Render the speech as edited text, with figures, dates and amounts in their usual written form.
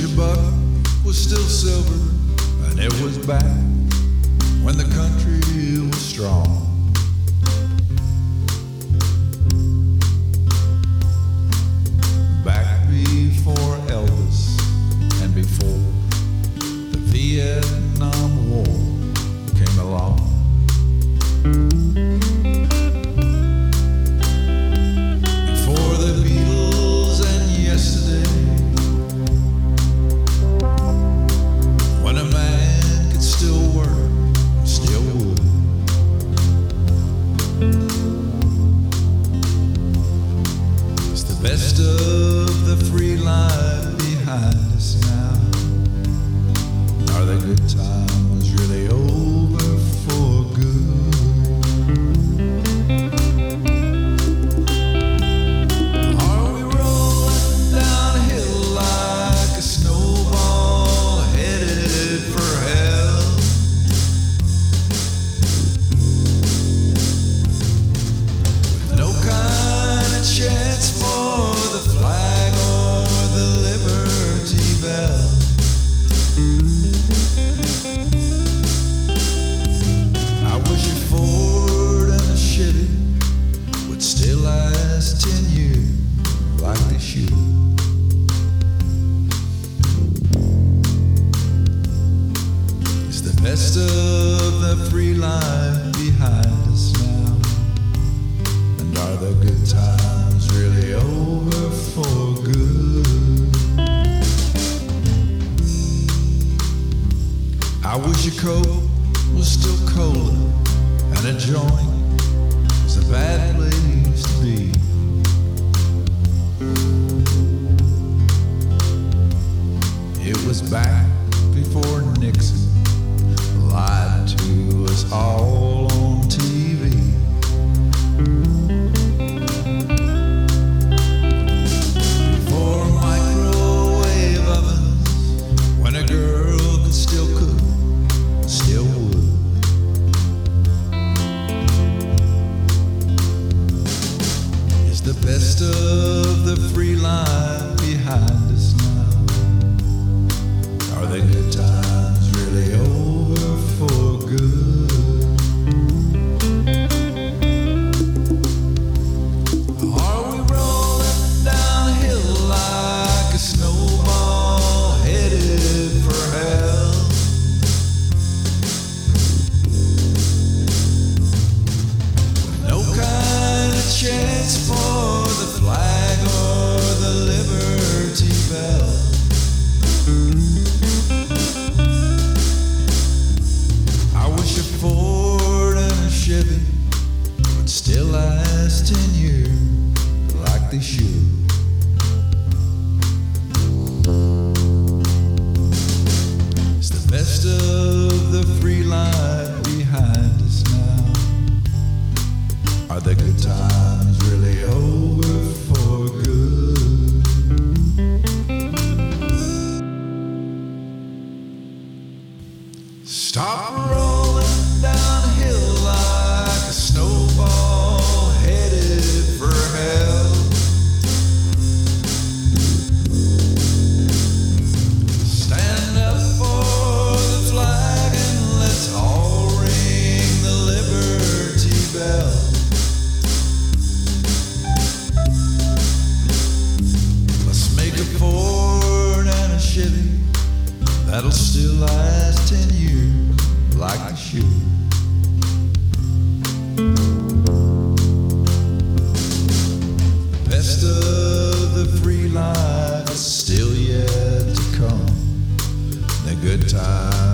buck was still silver, and it was back when the country was strong. Back before Elvis and before the Vietnam War came along. Before the Beatles and yesterday, when a man could still work, still would. It's the best of the free life behind us now. Are the good times really over for good? Are we rolling downhill like a snowball headed for hell? With no kind of chance for the flag or the Liberty Bell. I wish a Ford and a Chevy would still last 10 years like they should. It's the best of the free life behind us now. And are the good times really over for good? I wish a coat was still cola and a joint was a bad place to be. It was back before Nixon lied to us all on TV. Before microwave ovens, when a girl could still cook, still would. It's the best of the free life behind us now. Are the good times really over for good? Are we rolling downhill like a snowball headed for hell? No kind of chance for the flag or the Liberty Bell. I wish a Ford and a Chevy would still last 10 years like they should. It's the best of the free life behind us now. Are the good times really over for good? Stop rolling downhill like a snowball headed for hell. Stand up for the flag and let's all ring the Liberty Bell. Let's make a Ford and a Chevy that'll still last 10 years like they should. Best of the free life is still yet to come. The good times